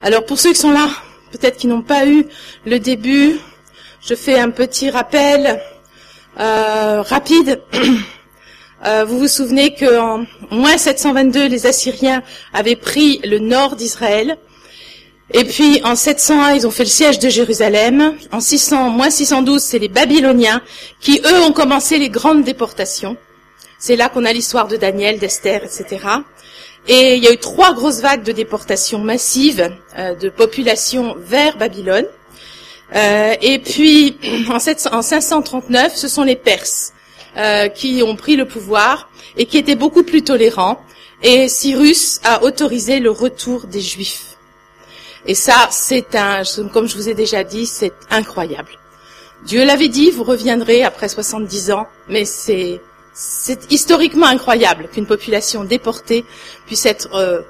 Alors pour ceux qui sont là, peut-être qui n'ont pas eu le début, je fais un petit rappel rapide. Vous vous souvenez qu'en moins 722, les Assyriens avaient pris le nord d'Israël. Et puis en 701, ils ont fait le siège de Jérusalem. En moins 612, c'est les Babyloniens qui, eux, ont commencé les grandes déportations. C'est là qu'on a l'histoire de Daniel, d'Esther, etc. Et il y a eu 3 grosses vagues de déportations massives de population vers Babylone. Et puis en 539, ce sont les Perses qui ont pris le pouvoir et qui étaient beaucoup plus tolérants. Et Cyrus a autorisé le retour des Juifs. Et ça, comme je vous ai déjà dit, c'est incroyable. Dieu l'avait dit, vous reviendrez après 70 ans, mais c'est historiquement incroyable qu'une population déportée puisse être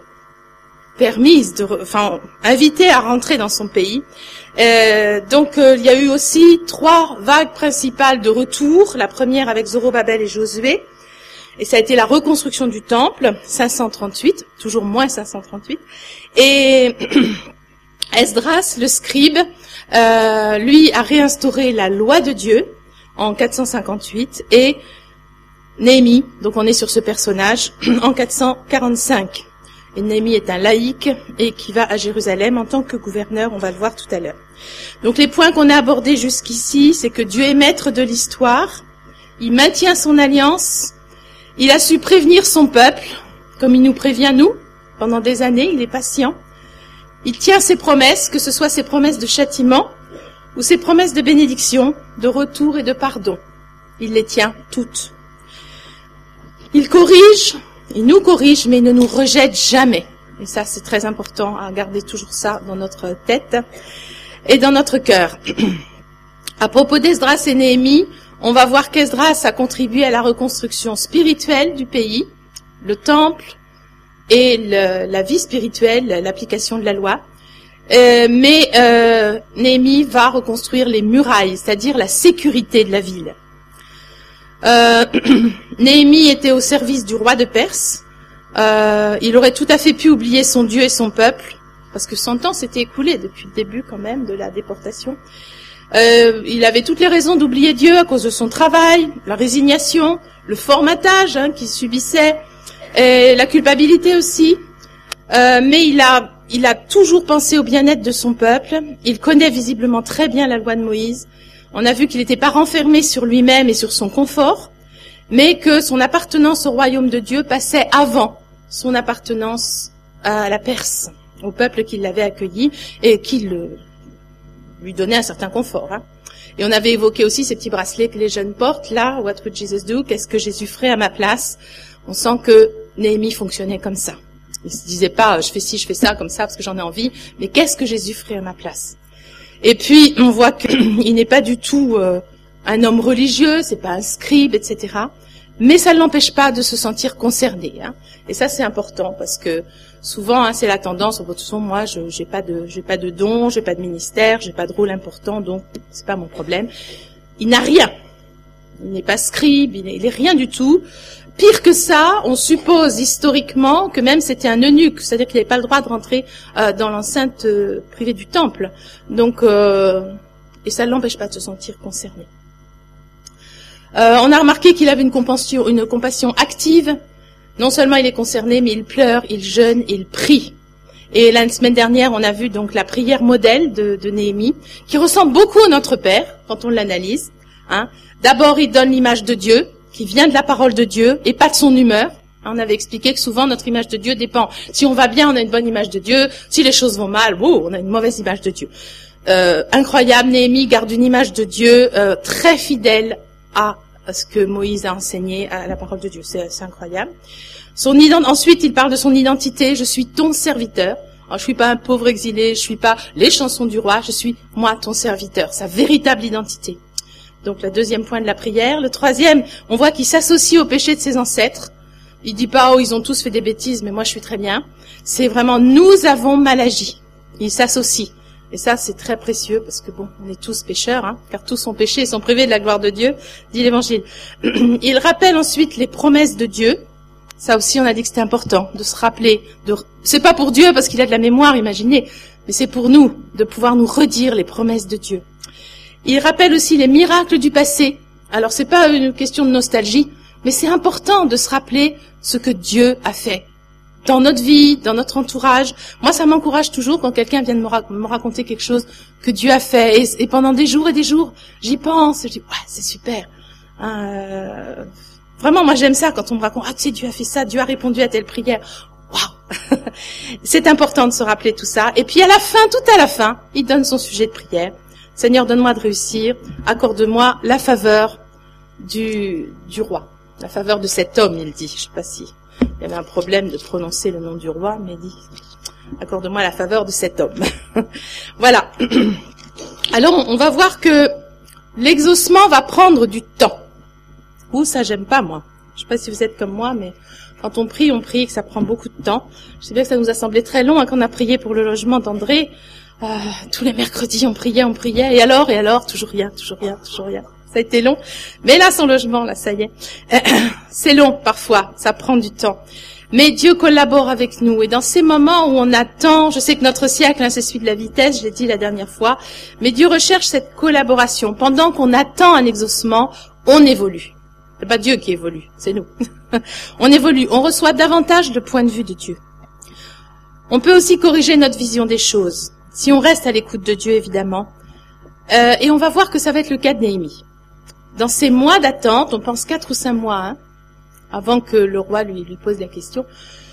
invitée à rentrer dans son pays. Donc il y a eu aussi 3 vagues principales de retour. La première avec Zorobabel et Josué, et ça a été la reconstruction du temple, 538, toujours moins 538. Et Esdras, le scribe, lui a réinstauré la loi de Dieu en 458, et Néhémie, donc on est sur ce personnage, en 445. Et Néhémie est un laïc et qui va à Jérusalem en tant que gouverneur, on va le voir tout à l'heure. Donc les points qu'on a abordés jusqu'ici, c'est que Dieu est maître de l'histoire, il maintient son alliance, il a su prévenir son peuple, comme il nous prévient nous, pendant des années, il est patient. Il tient ses promesses, que ce soit ses promesses de châtiment ou ses promesses de bénédiction, de retour et de pardon. Il les tient toutes. Il corrige, il nous corrige, mais il ne nous rejette jamais. Et ça, c'est très important à garder toujours ça dans notre tête et dans notre cœur. À propos d'Esdras et Néhémie, on va voir qu'Esdras a contribué à la reconstruction spirituelle du pays, le temple et la vie spirituelle, l'application de la loi. Mais Néhémie va reconstruire les murailles, c'est-à-dire la sécurité de la ville. Néhémie était au service du roi de Perse. Il aurait tout à fait pu oublier son Dieu et son peuple, parce que 100 ans s'était écoulé depuis le début quand même de la déportation. Il avait toutes les raisons d'oublier Dieu à cause de son travail, la résignation, le formatage qu'il subissait, et la culpabilité aussi. Mais il a toujours pensé au bien-être de son peuple. Il connaît visiblement très bien la loi de Moïse. On a vu qu'il n'était pas renfermé sur lui-même et sur son confort, mais que son appartenance au royaume de Dieu passait avant son appartenance à la Perse, au peuple qui l'avait accueilli et qui lui donnait un certain confort. Et on avait évoqué aussi ces petits bracelets que les jeunes portent, là, What would Jesus do? Qu'est-ce que Jésus ferait à ma place? On sent que Néhémie fonctionnait comme ça. Il se disait pas, je fais ci, je fais ça, comme ça, parce que j'en ai envie, mais qu'est-ce que Jésus ferait à ma place? Et puis, on voit qu'il n'est pas du tout un homme religieux, c'est pas un scribe, etc. Mais ça ne l'empêche pas de se sentir concerné. Et ça, c'est important, parce que souvent, c'est la tendance, de toute façon, moi, j'ai pas de don, j'ai pas de ministère, j'ai pas de rôle important, donc c'est pas mon problème. Il n'a rien. Il n'est pas scribe, il est rien du tout. Pire que ça, on suppose historiquement que même c'était un eunuque, c'est-à-dire qu'il n'avait pas le droit de rentrer dans l'enceinte privée du temple. Donc, et ça ne l'empêche pas de se sentir concerné. On a remarqué qu'il avait une compassion active. Non seulement il est concerné, mais il pleure, il jeûne, il prie. Et la semaine dernière, on a vu donc la prière modèle de Néhémie, qui ressemble beaucoup à notre Père quand on l'analyse. D'abord, il donne l'image de Dieu, qui vient de la parole de Dieu et pas de son humeur. On avait expliqué que souvent notre image de Dieu dépend. Si on va bien, on a une bonne image de Dieu. Si les choses vont mal, on a une mauvaise image de Dieu. Incroyable, Néhémie garde une image de Dieu très fidèle à ce que Moïse a enseigné à la parole de Dieu. C'est incroyable. Ensuite, il parle de son identité. Je suis ton serviteur. Alors, je suis pas un pauvre exilé, je suis pas les chansons du roi, je suis moi ton serviteur. Sa véritable identité. Donc, le deuxième point de la prière. Le troisième, on voit qu'il s'associe au péché de ses ancêtres. Il dit pas, ils ont tous fait des bêtises, mais moi, je suis très bien. C'est vraiment, nous avons mal agi. Il s'associe. Et ça, c'est très précieux, parce que on est tous pécheurs, car tous sont péchés et sont privés de la gloire de Dieu, dit l'Évangile. Il rappelle ensuite les promesses de Dieu. Ça aussi, on a dit que c'était important, de se rappeler. C'est pas pour Dieu, parce qu'il a de la mémoire, imaginez. mais c'est pour nous de pouvoir nous redire les promesses de Dieu. Il rappelle aussi les miracles du passé. Alors c'est pas une question de nostalgie, mais c'est important de se rappeler ce que Dieu a fait dans notre vie, dans notre entourage. Moi, ça m'encourage toujours quand quelqu'un vient de me raconter quelque chose que Dieu a fait. Et pendant des jours et des jours, j'y pense. Je dis, ouais, c'est super. Vraiment, moi, j'aime ça quand on me raconte, ah, tu sais, Dieu a fait ça, Dieu a répondu à telle prière. Waouh. C'est important de se rappeler tout ça. Et puis, à la fin, tout à la fin, il donne son sujet de prière. Seigneur, donne-moi de réussir. Accorde-moi la faveur du roi. La faveur de cet homme, il dit. Je sais pas si il y avait un problème de prononcer le nom du roi, mais il dit, accorde-moi la faveur de cet homme. Voilà. Alors, on va voir que l'exaucement va prendre du temps. Ouh, ça, j'aime pas, moi. Je sais pas si vous êtes comme moi, mais quand on prie, et que ça prend beaucoup de temps. Je sais bien que ça nous a semblé très long, quand on a prié pour le logement d'André. Tous les mercredis, on priait. Et alors, toujours rien. Ça a été long. Mais là, son logement, là, ça y est. C'est long, parfois. Ça prend du temps. Mais Dieu collabore avec nous. Et dans ces moments où on attend, je sais que notre siècle, c'est celui de la vitesse, je l'ai dit la dernière fois, mais Dieu recherche cette collaboration. Pendant qu'on attend un exaucement, on évolue. C'est pas Dieu qui évolue, c'est nous. On évolue. On reçoit davantage de points de vue de Dieu. On peut aussi corriger notre vision des choses. Si on reste à l'écoute de Dieu, évidemment. Et on va voir que ça va être le cas de Néhémie. Dans ces mois d'attente, on pense 4 ou 5 mois, avant que le roi lui pose la question.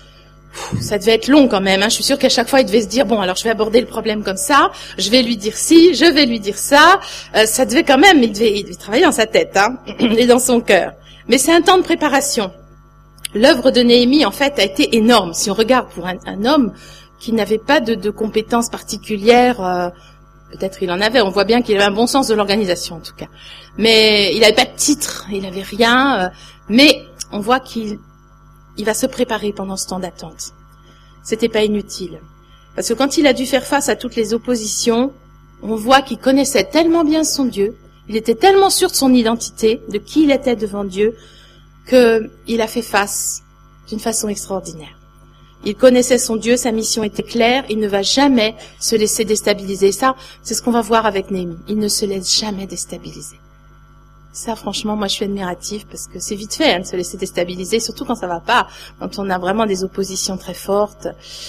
Ça devait être long quand même. Je suis sûre qu'à chaque fois, il devait se dire, bon, alors je vais aborder le problème comme ça, je vais lui dire ci, je vais lui dire ça. Ça devait quand même, il devait travailler dans sa tête et dans son cœur. Mais c'est un temps de préparation. L'œuvre de Néhémie, en fait, a été énorme. Si on regarde pour un homme qui n'avait pas de compétences particulières, peut-être il en avait, on voit bien qu'il avait un bon sens de l'organisation en tout cas. Mais il n'avait pas de titre, il n'avait rien, mais on voit qu'il va se préparer pendant ce temps d'attente. C'était pas inutile. Parce que quand il a dû faire face à toutes les oppositions, on voit qu'il connaissait tellement bien son Dieu, il était tellement sûr de son identité, de qui il était devant Dieu, qu'il a fait face d'une façon extraordinaire. Il connaissait son Dieu, sa mission était claire, il ne va jamais se laisser déstabiliser. Ça, c'est ce qu'on va voir avec Néhémie. Il ne se laisse jamais déstabiliser. Ça, franchement, moi, je suis admirative parce que c'est vite fait de se laisser déstabiliser, surtout quand ça va pas, quand on a vraiment des oppositions très fortes.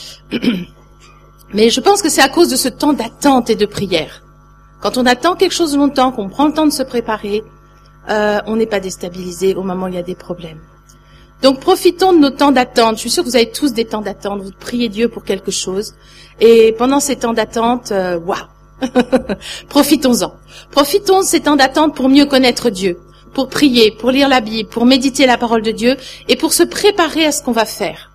Mais je pense que c'est à cause de ce temps d'attente et de prière. Quand on attend quelque chose longtemps, qu'on prend le temps de se préparer, on n'est pas déstabilisé au moment où il y a des problèmes. Donc, profitons de nos temps d'attente. Je suis sûre que vous avez tous des temps d'attente. Vous priez Dieu pour quelque chose. Et pendant ces temps d'attente, waouh, profitons-en. Profitons de ces temps d'attente pour mieux connaître Dieu, pour prier, pour lire la Bible, pour méditer la parole de Dieu et pour se préparer à ce qu'on va faire.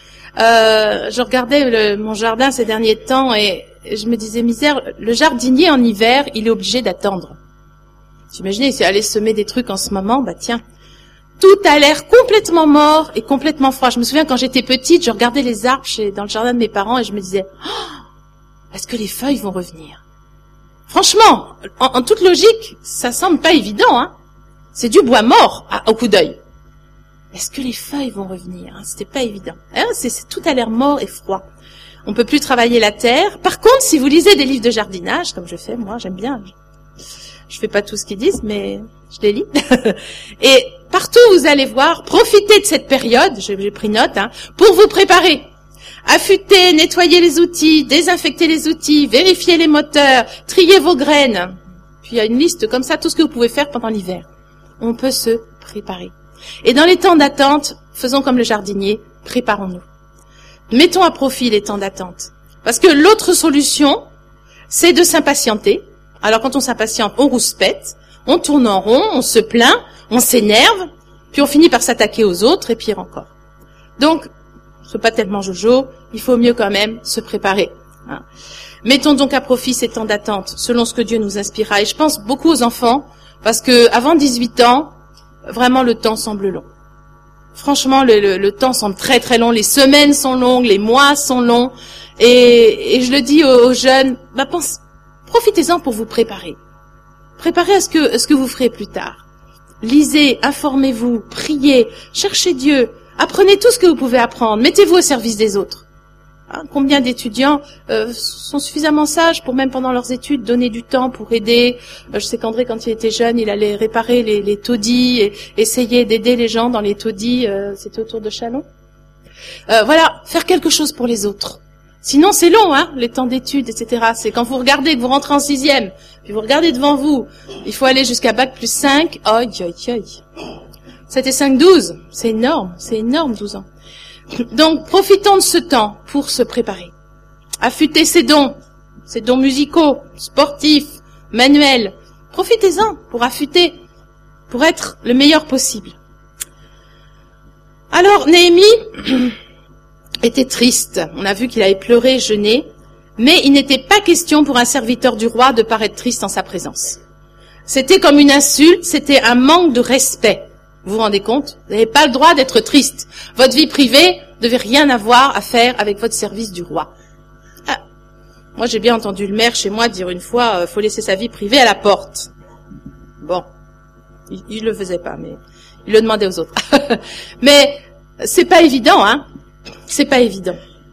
Je regardais mon jardin ces derniers temps et je me disais, misère, le jardinier en hiver, il est obligé d'attendre. J'imaginais, s'il allait semer des trucs en ce moment, tiens. Tout a l'air complètement mort et complètement froid. Je me souviens quand j'étais petite, je regardais les arbres dans le jardin de mes parents et je me disais, est-ce que les feuilles vont revenir? Franchement, en toute logique, ça semble pas évident, C'est du bois mort au coup d'œil. Est-ce que les feuilles vont revenir? C'était pas évident. Tout a l'air mort et froid. On peut plus travailler la terre. Par contre, si vous lisez des livres de jardinage, comme je fais, moi, j'aime bien. Je fais pas tout ce qu'ils disent, mais je les lis. Et partout où vous allez voir, profitez de cette période, j'ai pris note, pour vous préparer. Affûter, nettoyer les outils, désinfecter les outils, vérifier les moteurs, trier vos graines. Puis il y a une liste comme ça, tout ce que vous pouvez faire pendant l'hiver. On peut se préparer. Et dans les temps d'attente, faisons comme le jardinier, préparons-nous. Mettons à profit les temps d'attente. Parce que l'autre solution, c'est de s'impatienter. Alors quand on s'impatiente, on rouspète, on tourne en rond, on se plaint, on s'énerve, puis on finit par s'attaquer aux autres, et pire encore. Donc, c'est pas tellement jojo, il faut mieux quand même se préparer. Mettons donc à profit ces temps d'attente, selon ce que Dieu nous inspirera. Et je pense beaucoup aux enfants, parce que avant 18 ans, vraiment le temps semble long. Franchement, le temps semble très très long, les semaines sont longues, les mois sont longs, et je le dis aux jeunes, profitez-en pour vous préparer. Préparez à ce que vous ferez plus tard. Lisez, informez-vous, priez, cherchez Dieu, apprenez tout ce que vous pouvez apprendre, mettez-vous au service des autres. Hein, combien d'étudiants sont suffisamment sages pour, même pendant leurs études, donner du temps pour aider. Je sais qu'André, quand il était jeune, il allait réparer les taudis et essayer d'aider les gens dans les taudis. C'était autour de Châlons. Voilà, faire quelque chose pour les autres. Sinon, c'est long, hein, les temps d'études, etc. C'est quand vous regardez, que vous rentrez en 6e, puis vous regardez devant vous, il faut aller jusqu'à bac plus 5. Aïe, aïe, aïe. 7 et 5, 12. C'est énorme, 12 ans. Donc, profitons de ce temps pour se préparer. Affûter ses dons musicaux, sportifs, manuels. Profitez-en pour affûter, pour être le meilleur possible. Alors, Néhémie était triste. On a vu qu'il avait pleuré, jeûné, mais il n'était pas question pour un serviteur du roi de paraître triste en sa présence. C'était comme une insulte, c'était un manque de respect. Vous vous rendez compte? Vous n'avez pas le droit d'être triste. Votre vie privée ne devait rien avoir à faire avec votre service du roi. Ah, moi, j'ai bien entendu le maire chez moi dire une fois, faut laisser sa vie privée à la porte. Bon, il le faisait pas, mais il le demandait aux autres. Mais c'est pas évident, hein? C'est pas évident.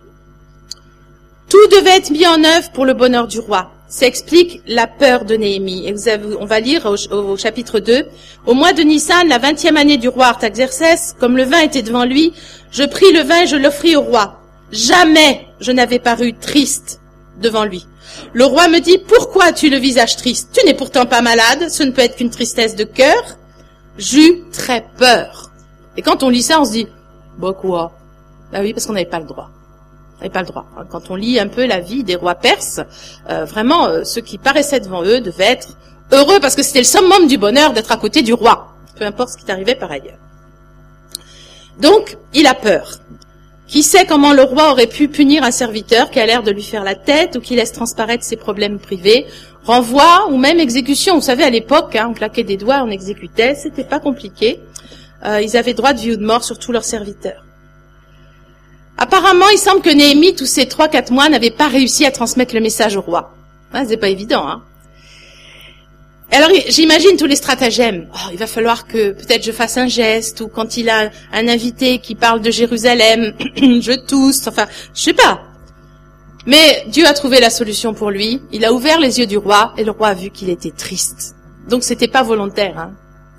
Tout devait être mis en œuvre pour le bonheur du roi. Ça explique la peur de Néhémie. Et on va lire au chapitre 2. Au mois de Nissan, la 20e année du roi Artaxerxès, comme le vin était devant lui, je pris le vin et je l'offris au roi. Jamais je n'avais paru triste devant lui. Le roi me dit, pourquoi as-tu le visage triste? Tu n'es pourtant pas malade, ce ne peut être qu'une tristesse de cœur. J'eus très peur. Et quand on lit ça, on se dit, bah quoi? Ah oui, parce qu'on n'avait pas le droit. On n'avait pas le droit. Quand on lit un peu la vie des rois perses, vraiment, ceux qui paraissaient devant eux devaient être heureux parce que c'était le summum du bonheur d'être à côté du roi, peu importe ce qui t'arrivait par ailleurs. Donc, il a peur. Qui sait comment le roi aurait pu punir un serviteur qui a l'air de lui faire la tête ou qui laisse transparaître ses problèmes privés, renvoi ou même exécution. Vous savez, à l'époque, on claquait des doigts, on exécutait, c'était pas compliqué. Ils avaient droit de vie ou de mort sur tous leurs serviteurs. Apparemment, il semble que Néhémie, tous ces 3-4 mois, n'avait pas réussi à transmettre le message au roi. C'est pas évident, hein. Alors, j'imagine tous les stratagèmes. Oh, il va falloir que peut-être je fasse un geste, ou quand il a un invité qui parle de Jérusalem, je tousse, enfin, je sais pas. Mais Dieu a trouvé la solution pour lui. Il a ouvert les yeux du roi, et le roi a vu qu'il était triste. Donc, c'était pas volontaire, hein.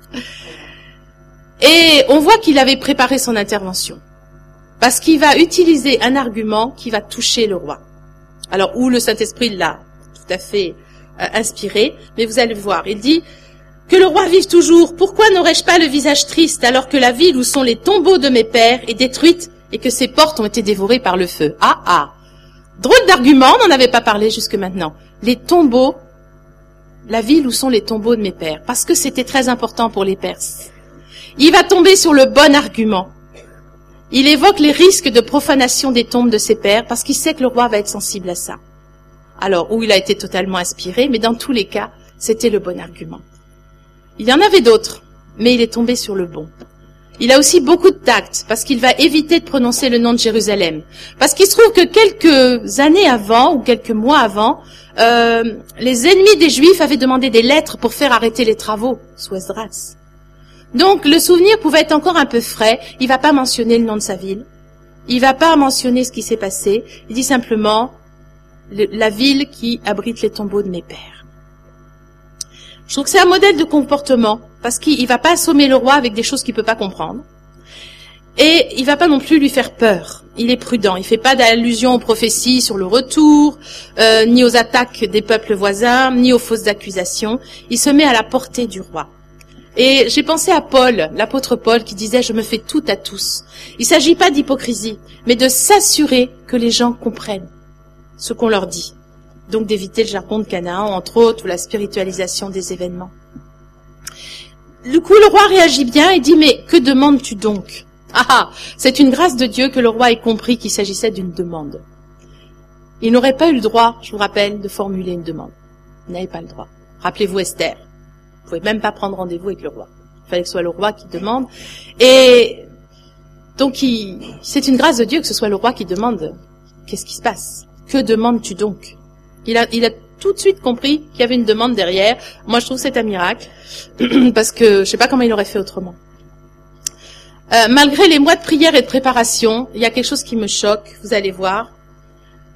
Et on voit qu'il avait préparé son intervention. Parce qu'il va utiliser un argument qui va toucher le roi. Alors, où le Saint-Esprit l'a tout à fait inspiré, mais vous allez voir. Il dit que le roi vive toujours. Pourquoi n'aurais-je pas le visage triste alors que la ville où sont les tombeaux de mes pères est détruite et que ses portes ont été dévorées par le feu? Drôle d'argument, on n'en avait pas parlé jusque maintenant. Les tombeaux, la ville où sont les tombeaux de mes pères, parce que c'était très important pour les Perses. Il va tomber sur le bon argument. Il évoque les risques de profanation des tombes de ses pères parce qu'il sait que le roi va être sensible à ça. Alors, où il a été totalement inspiré, mais dans tous les cas, c'était le bon argument. Il y en avait d'autres, mais il est tombé sur le bon. Il a aussi beaucoup de tact parce qu'il va éviter de prononcer le nom de Jérusalem. Parce qu'il se trouve que quelques années avant, ou quelques mois avant, les ennemis des Juifs avaient demandé des lettres pour faire arrêter les travaux sous Esdras. Donc, le souvenir pouvait être encore un peu frais. Il va pas mentionner le nom de sa ville. Il va pas mentionner ce qui s'est passé. Il dit simplement la ville qui abrite les tombeaux de mes pères. Je trouve que c'est un modèle de comportement parce qu'il va pas assommer le roi avec des choses qu'il peut pas comprendre. Et il va pas non plus lui faire peur. Il est prudent. Il fait pas d'allusion aux prophéties sur le retour, ni aux attaques des peuples voisins, ni aux fausses accusations. Il se met à la portée du roi. Et j'ai pensé à Paul, l'apôtre Paul, qui disait « Je me fais tout à tous ». Il ne s'agit pas d'hypocrisie, mais de s'assurer que les gens comprennent ce qu'on leur dit. Donc d'éviter le jargon de Canaan, entre autres, ou la spiritualisation des événements. Du coup, le roi réagit bien et dit « Mais que demandes-tu donc ?» C'est une grâce de Dieu que le roi ait compris qu'il s'agissait d'une demande. Il n'aurait pas eu le droit, je vous rappelle, de formuler une demande. Il n'avait pas le droit. Rappelez-vous Esther. Vous pouvez même pas prendre rendez-vous avec le roi. Il fallait que ce soit le roi qui demande. Et donc, c'est une grâce de Dieu que ce soit le roi qui demande qu'est-ce qui se passe. Que demandes-tu donc? Il a tout de suite compris qu'il y avait une demande derrière. Moi, je trouve que c'est un miracle parce que je sais pas comment il aurait fait autrement. Malgré les mois de prière et de préparation, il y a quelque chose qui me choque. Vous allez voir.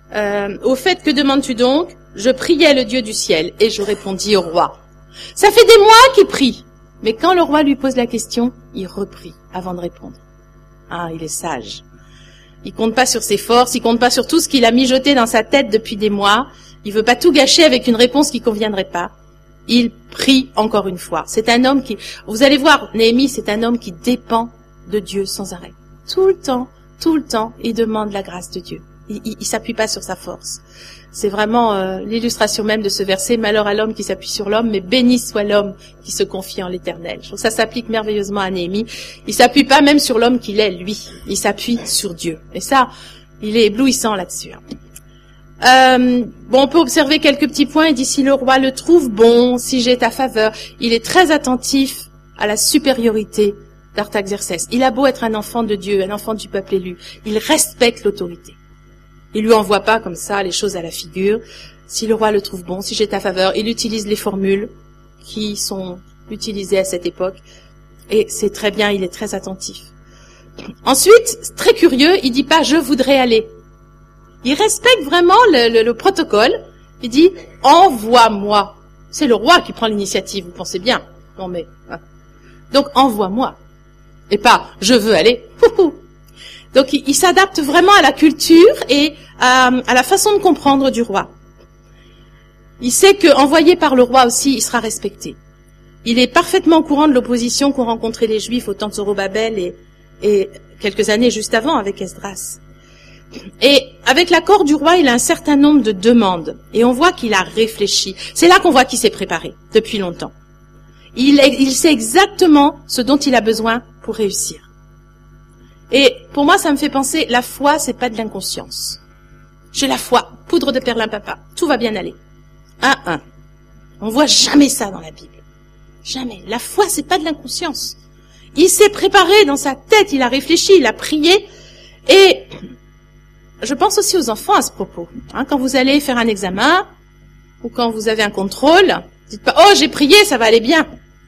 Au fait, que demandes-tu donc? Je priais le Dieu du ciel, et je répondis au roi. Ça fait des mois qu'il prie. Mais quand le roi lui pose la question, il reprie avant de répondre. Ah, il est sage. Il compte pas sur ses forces, il compte pas sur tout ce qu'il a mijoté dans sa tête depuis des mois. Il veut pas tout gâcher avec une réponse qui conviendrait pas. Il prie encore une fois. C'est un homme qui, vous allez voir, Néhémie, c'est un homme qui dépend de Dieu sans arrêt. Tout le temps, il demande la grâce de Dieu. Il s'appuie pas sur sa force. C'est vraiment l'illustration même de ce verset, malheur à l'homme qui s'appuie sur l'homme, mais béni soit l'homme qui se confie en l'Éternel. Je trouve que ça s'applique merveilleusement à Néhémie. Il s'appuie pas même sur l'homme qu'il est, lui. Il s'appuie sur Dieu. Et ça, il est éblouissant là-dessus. On peut observer quelques petits points. Il dit, si le roi le trouve bon, si j'ai ta faveur, il est très attentif à la supériorité d'Artaxerxès. Il a beau être un enfant de Dieu, un enfant du peuple élu, il respecte l'autorité. Il lui envoie pas comme ça les choses à la figure. Si le roi le trouve bon, si j'ai ta faveur, il utilise les formules qui sont utilisées à cette époque. Et c'est très bien, il est très attentif. Ensuite, très curieux, il dit pas « je voudrais aller ». Il respecte vraiment le protocole. Il dit « envoie-moi ». C'est le roi qui prend l'initiative, vous pensez bien. Non mais, hein. Donc envoie-moi. Et pas « je veux aller ». Donc il s'adapte vraiment à la culture et à la façon de comprendre du roi. Il sait qu'envoyé par le roi aussi, il sera respecté. Il est parfaitement au courant de l'opposition qu'ont rencontré les Juifs au temps de Zorobabel et quelques années juste avant avec Esdras. Et avec l'accord du roi, il a un certain nombre de demandes. Et on voit qu'il a réfléchi. C'est là qu'on voit qu'il s'est préparé depuis longtemps. Il sait exactement ce dont il a besoin pour réussir. Et pour moi, ça me fait penser, la foi, c'est pas de l'inconscience. J'ai la foi, poudre de perlimpinpin, tout va bien aller. 1-1. On voit jamais ça dans la Bible. Jamais. La foi, c'est pas de l'inconscience. Il s'est préparé dans sa tête, il a réfléchi, il a prié. Et je pense aussi aux enfants à ce propos. Quand vous allez faire un examen, ou quand vous avez un contrôle, dites pas, oh, j'ai prié, ça va aller bien.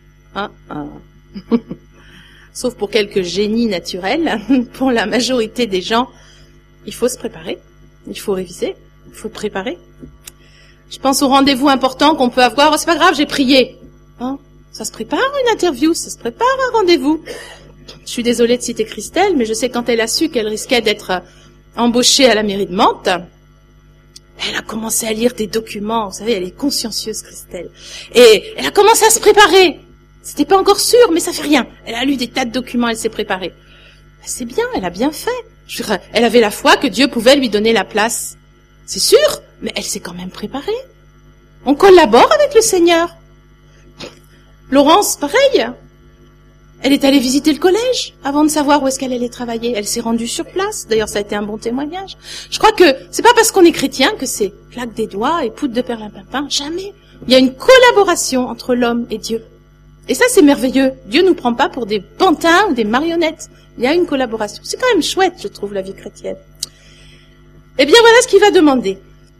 Sauf pour quelques génies naturels, pour la majorité des gens, il faut se préparer, il faut réviser, il faut préparer. Je pense aux rendez-vous importants qu'on peut avoir. Oh, c'est pas grave, j'ai prié. Ça se prépare une interview, ça se prépare un rendez-vous. Je suis désolée de citer Christelle, mais je sais quand elle a su qu'elle risquait d'être embauchée à la mairie de Mantes, elle a commencé à lire des documents. Vous savez, elle est consciencieuse, Christelle. Et elle a commencé à se préparer. C'était pas encore sûr, mais ça fait rien. Elle a lu des tas de documents, elle s'est préparée. C'est bien, elle a bien fait. Elle avait la foi que Dieu pouvait lui donner la place. C'est sûr, mais elle s'est quand même préparée. On collabore avec le Seigneur. Laurence, pareil. Elle est allée visiter le collège avant de savoir où est-ce qu'elle allait travailler. Elle s'est rendue sur place. D'ailleurs, ça a été un bon témoignage. Je crois que c'est pas parce qu'on est chrétien que c'est claque des doigts et poudre de perlimpinpin. Jamais. Il y a une collaboration entre l'homme et Dieu. Et ça, c'est merveilleux. Dieu nous prend pas pour des pantins ou des marionnettes. Il y a une collaboration. C'est quand même chouette, je trouve, la vie chrétienne. Eh bien, voilà ce qu'il va demander.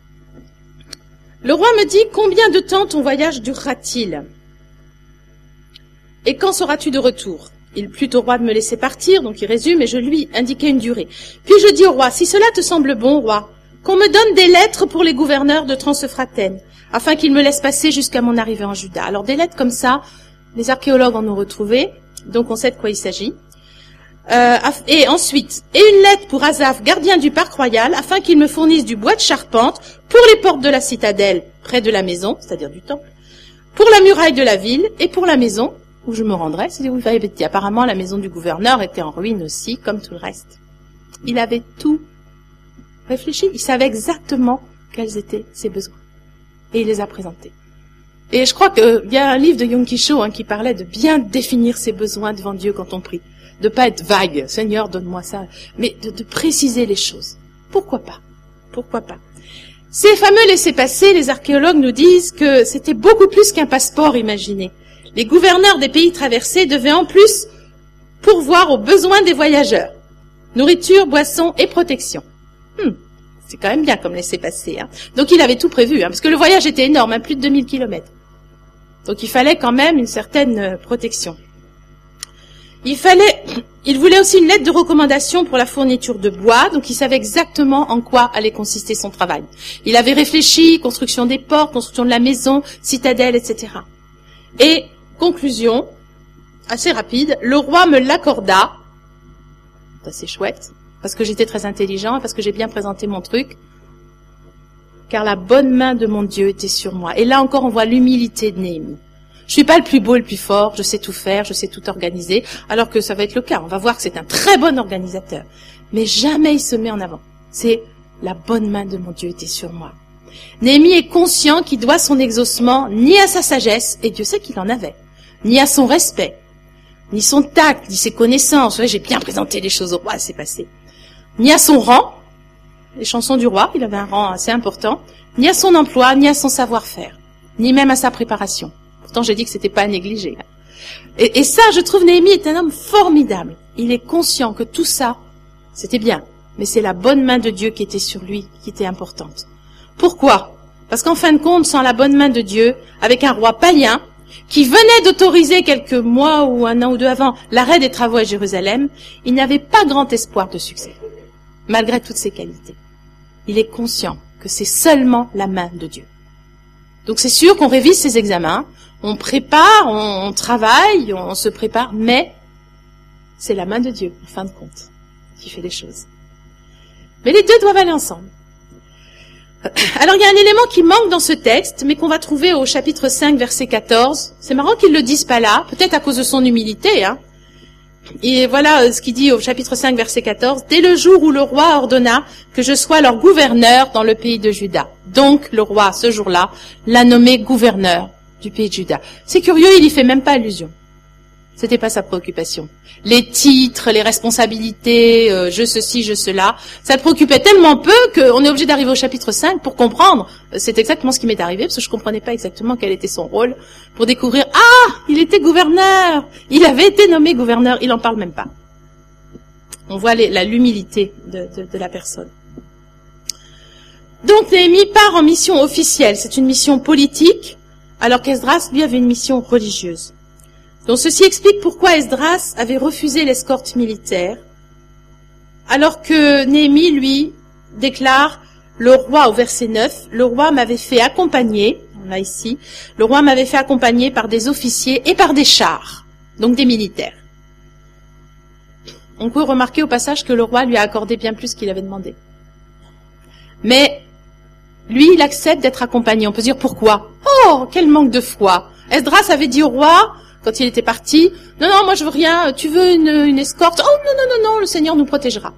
Le roi me dit, combien de temps ton voyage durera-t-il? Et quand seras-tu de retour? Il plut au roi de me laisser partir, donc il résume, et je lui indiquai une durée. Puis je dis au roi, si cela te semble bon, roi, qu'on me donne des lettres pour les gouverneurs de Transeuphrâtène, afin qu'ils me laissent passer jusqu'à mon arrivée en Juda. Alors des lettres comme ça, les archéologues en ont retrouvé, donc on sait de quoi il s'agit. Et ensuite, une lettre pour Asaph, gardien du parc royal, afin qu'il me fournisse du bois de charpente pour les portes de la citadelle, près de la maison, c'est-à-dire du temple, pour la muraille de la ville et pour la maison où je me rendrai. C'est où il va habiter. Apparemment, la maison du gouverneur était en ruine aussi, comme tout le reste. Il avait tout réfléchi. Il savait exactement quels étaient ses besoins. Et il les a présentés. Et je crois qu'il y a un livre de Yonggi Cho qui parlait de bien définir ses besoins devant Dieu quand on prie. De pas être vague, Seigneur, donne-moi ça, mais de préciser les choses. Pourquoi pas? Pourquoi pas? Ces fameux laissez-passer, les archéologues nous disent que c'était beaucoup plus qu'un passeport imaginé. Les gouverneurs des pays traversés devaient en plus pourvoir aux besoins des voyageurs. Nourriture, boisson et protection. C'est quand même bien comme laissez-passer. Donc il avait tout prévu, parce que le voyage était énorme, plus de 2000 kilomètres. Donc il fallait quand même une certaine protection. Il fallait il voulait aussi une lettre de recommandation pour la fourniture de bois, donc il savait exactement en quoi allait consister son travail. Il avait réfléchi, construction des portes, construction de la maison, citadelle, etc. Et, conclusion, assez rapide, le roi me l'accorda, c'est assez chouette, parce que j'étais très intelligent, parce que j'ai bien présenté mon truc, car la bonne main de mon Dieu était sur moi. Et là encore, on voit l'humilité de Néhémie. Je suis pas le plus beau, le plus fort, je sais tout faire, je sais tout organiser, alors que ça va être le cas. On va voir que c'est un très bon organisateur. Mais jamais il se met en avant. C'est la bonne main de mon Dieu était sur moi. Néhémie est conscient qu'il doit son exaucement ni à sa sagesse, et Dieu sait qu'il en avait, ni à son respect, ni son tact, ni ses connaissances. Ouais, j'ai bien présenté les choses au roi, c'est passé. Ni à son rang, les chansons du roi, il avait un rang assez important, ni à son emploi, ni à son savoir-faire, ni même à sa préparation. Pourtant, j'ai dit que c'était pas à négliger. Et ça, je trouve, Néhémie est un homme formidable. Il est conscient que tout ça, c'était bien, mais c'est la bonne main de Dieu qui était sur lui, qui était importante. Pourquoi? Parce qu'en fin de compte, sans la bonne main de Dieu, avec un roi païen, qui venait d'autoriser quelques mois ou un an ou deux avant l'arrêt des travaux à Jérusalem, il n'avait pas grand espoir de succès, malgré toutes ses qualités. Il est conscient que c'est seulement la main de Dieu. Donc c'est sûr qu'on révise ses examens, on prépare, on travaille, on se prépare, mais c'est la main de Dieu, en fin de compte, qui fait les choses. Mais les deux doivent aller ensemble. Alors il y a un élément qui manque dans ce texte, mais qu'on va trouver au chapitre 5, verset 14. C'est marrant qu'ils le disent pas là, peut-être à cause de son humilité, hein. Et voilà ce qu'il dit au chapitre 5, verset 14. « Dès le jour où le roi ordonna que je sois leur gouverneur dans le pays de Juda. » Donc, le roi, ce jour-là, l'a nommé gouverneur du pays de Juda. C'est curieux, il y fait même pas allusion. C'était pas sa préoccupation. Les titres, les responsabilités, je ceci, je cela, ça le préoccupait tellement peu qu'on est obligé d'arriver au chapitre 5 pour comprendre. C'est exactement ce qui m'est arrivé, parce que je comprenais pas exactement quel était son rôle, pour découvrir, il était gouverneur, il avait été nommé gouverneur, il en parle même pas. On voit l'humilité de la personne. Donc Néhémie part en mission officielle, c'est une mission politique, alors qu'Esdras, lui, avait une mission religieuse. Donc ceci explique pourquoi Esdras avait refusé l'escorte militaire, alors que Néhémie, lui, déclare le roi au verset 9, le roi m'avait fait accompagner, on l'a ici, le roi m'avait fait accompagner par des officiers et par des chars, donc des militaires. On peut remarquer au passage que le roi lui a accordé bien plus qu'il avait demandé. Mais lui, il accepte d'être accompagné. On peut dire pourquoi? Oh, quel manque de foi! Esdras avait dit au roi, quand il était parti, non, moi je veux rien, tu veux une escorte? Oh non, le Seigneur nous protégera.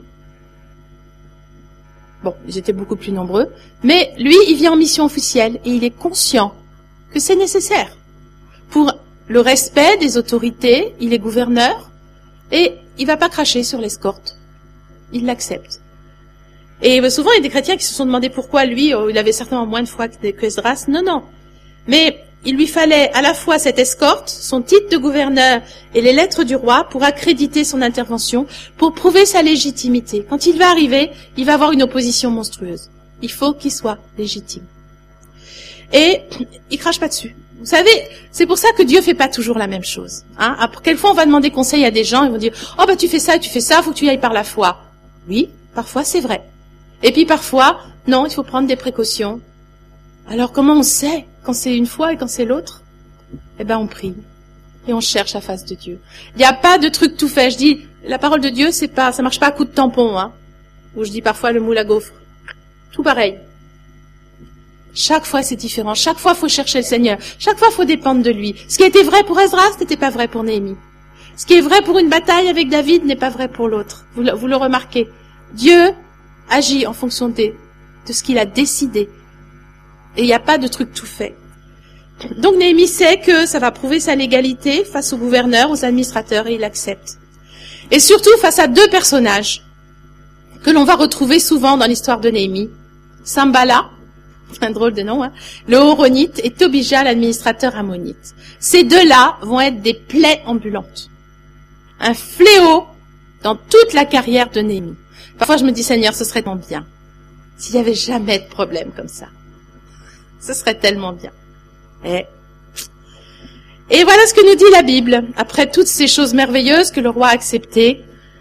Bon, ils étaient beaucoup plus nombreux, mais lui, il vient en mission officielle et il est conscient que c'est nécessaire. Pour le respect des autorités, il est gouverneur et il va pas cracher sur l'escorte. Il l'accepte. Et souvent, il y a des chrétiens qui se sont demandé pourquoi lui, il avait certainement moins de foi que Esdras. Non. Mais il lui fallait à la fois cette escorte, son titre de gouverneur et les lettres du roi pour accréditer son intervention, pour prouver sa légitimité. Quand il va arriver, il va avoir une opposition monstrueuse. Il faut qu'il soit légitime. Et il crache pas dessus. Vous savez, c'est pour ça que Dieu fait pas toujours la même chose. Hein. Quelquefois, on va demander conseil à des gens, ils vont dire « Oh, tu fais ça, faut que tu y ailles par la foi. » Oui, parfois c'est vrai. Et puis parfois, non, il faut prendre des précautions. Alors comment on sait quand c'est une foi et quand c'est l'autre? Eh ben on prie et on cherche la face de Dieu. Il n'y a pas de truc tout fait. Je dis, la parole de Dieu, ça marche pas à coup de tampon, hein. Ou je dis parfois le moule à gaufre. Tout pareil. Chaque fois c'est différent. Chaque fois faut chercher le Seigneur. Chaque fois faut dépendre de lui. Ce qui était vrai pour Esdras n'était pas vrai pour Néhémie. Ce qui est vrai pour une bataille avec David n'est pas vrai pour l'autre. Vous le remarquez. Dieu agit en fonction de ce qu'il a décidé. Et il n'y a pas de truc tout fait. Donc Néhémie sait que ça va prouver sa légalité face au gouverneur, aux administrateurs, et il accepte. Et surtout face à deux personnages que l'on va retrouver souvent dans l'histoire de Néhémie. Sambala, un drôle de nom, hein, le Horonite, et Tobija, l'administrateur ammonite. Ces deux-là vont être des plaies ambulantes. Un fléau dans toute la carrière de Néhémie. Parfois je me dis, Seigneur, ce serait tellement bien s'il n'y avait jamais de problème comme ça. Ce serait tellement bien. Et voilà ce que nous dit la Bible. Après toutes ces choses merveilleuses que le roi a acceptées,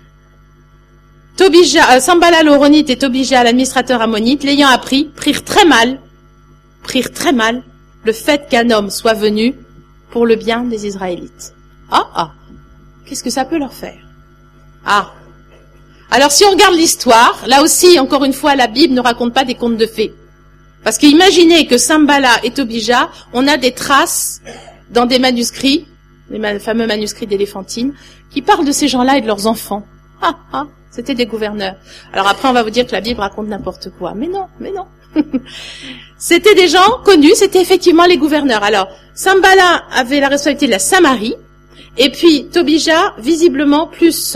Sanballat l'Horonite et Tobija l'administrateur ammonite, l'ayant appris, prirent très mal le fait qu'un homme soit venu pour le bien des Israélites. Qu'est-ce que ça peut leur faire? Alors si on regarde l'histoire, là aussi, encore une fois, la Bible ne raconte pas des contes de fées. Parce qu'imaginez que Sanballat et Tobija, on a des traces dans des manuscrits, les fameux manuscrits d'Éléphantine, qui parlent de ces gens-là et de leurs enfants. C'était des gouverneurs. Alors après, on va vous dire que la Bible raconte n'importe quoi. Mais non. C'était des gens connus, c'était effectivement les gouverneurs. Alors, Sanballat avait la responsabilité de la Samarie, et puis Tobija, visiblement, plus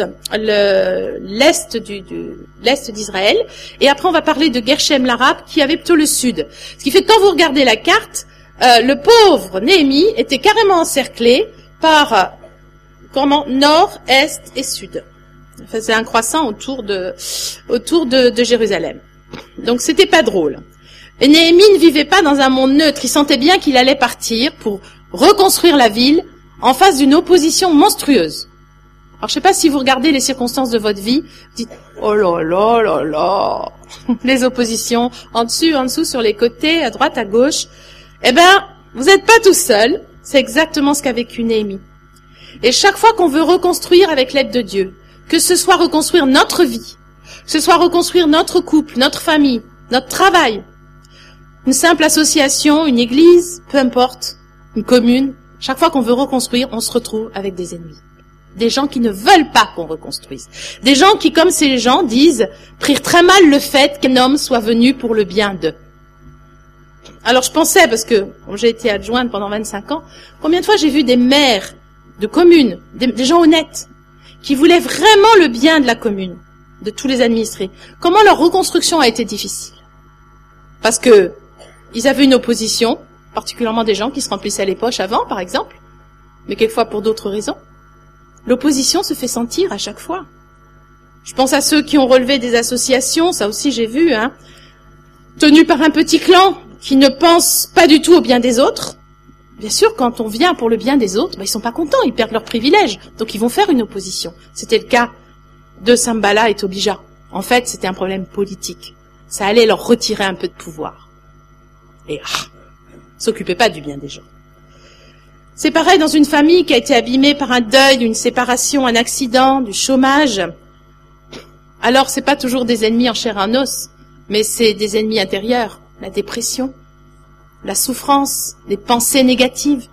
l'est d'Israël. Et après, on va parler de Gershom l'Arabe, qui avait plutôt le sud. Ce qui fait que quand vous regardez la carte, le pauvre Néhémie était carrément encerclé par nord, est et sud. Il faisait un croissant autour de Jérusalem. Donc c'était pas drôle. Et Néhémie ne vivait pas dans un monde neutre. Il sentait bien qu'il allait partir pour reconstruire la ville en face d'une opposition monstrueuse. Alors je sais pas si vous regardez les circonstances de votre vie, vous dites oh là là là là, les oppositions en dessous, sur les côtés, à droite, à gauche. Eh ben, vous n'êtes pas tout seul. C'est exactement ce qu'a vécu Néhémie. Et chaque fois qu'on veut reconstruire avec l'aide de Dieu, que ce soit reconstruire notre vie, que ce soit reconstruire notre couple, notre famille, notre travail, une simple association, une église, peu importe, une commune, chaque fois qu'on veut reconstruire, on se retrouve avec des ennemis. Des gens qui ne veulent pas qu'on reconstruise. Des gens qui, comme ces gens, prirent très mal le fait qu'un homme soit venu pour le bien d'eux. Alors je pensais, parce que j'ai été adjointe pendant 25 ans, combien de fois j'ai vu des maires de communes, des gens honnêtes, qui voulaient vraiment le bien de la commune, de tous les administrés. Comment leur reconstruction a été difficile? Parce que ils avaient une opposition, particulièrement des gens qui se remplissaient les poches avant, par exemple, mais quelquefois pour d'autres raisons. L'opposition se fait sentir à chaque fois. Je pense à ceux qui ont relevé des associations, ça aussi j'ai vu, tenues par un petit clan qui ne pense pas du tout au bien des autres. Bien sûr, quand on vient pour le bien des autres, ils sont pas contents, ils perdent leurs privilèges, donc ils vont faire une opposition. C'était le cas de Sanballat et Tobija. En fait, c'était un problème politique. Ça allait leur retirer un peu de pouvoir. Et s'occupaient pas du bien des gens. C'est pareil dans une famille qui a été abîmée par un deuil, une séparation, un accident, du chômage. Alors, c'est pas toujours des ennemis en chair et en os, mais c'est des ennemis intérieurs, la dépression, la souffrance, les pensées négatives.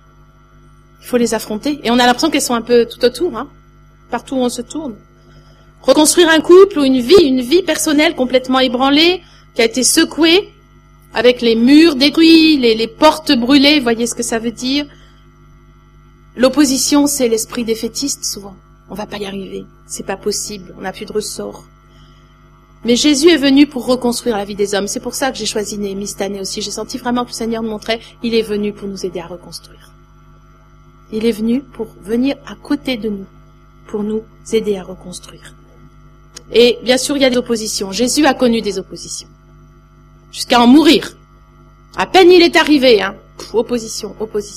Il faut les affronter. Et on a l'impression qu'elles sont un peu tout autour, partout où on se tourne. Reconstruire un couple ou une vie personnelle complètement ébranlée, qui a été secouée, avec les murs détruits, les portes brûlées, voyez ce que ça veut dire. L'opposition, c'est l'esprit défaitiste, souvent. On va pas y arriver, c'est pas possible, on n'a plus de ressort. Mais Jésus est venu pour reconstruire la vie des hommes. C'est pour ça que j'ai choisi Néhémie cette année aussi. J'ai senti vraiment que le Seigneur me montrait, il est venu pour nous aider à reconstruire. Il est venu pour venir à côté de nous, pour nous aider à reconstruire. Et bien sûr, il y a des oppositions. Jésus a connu des oppositions. Jusqu'à en mourir. À peine il est arrivé, opposition.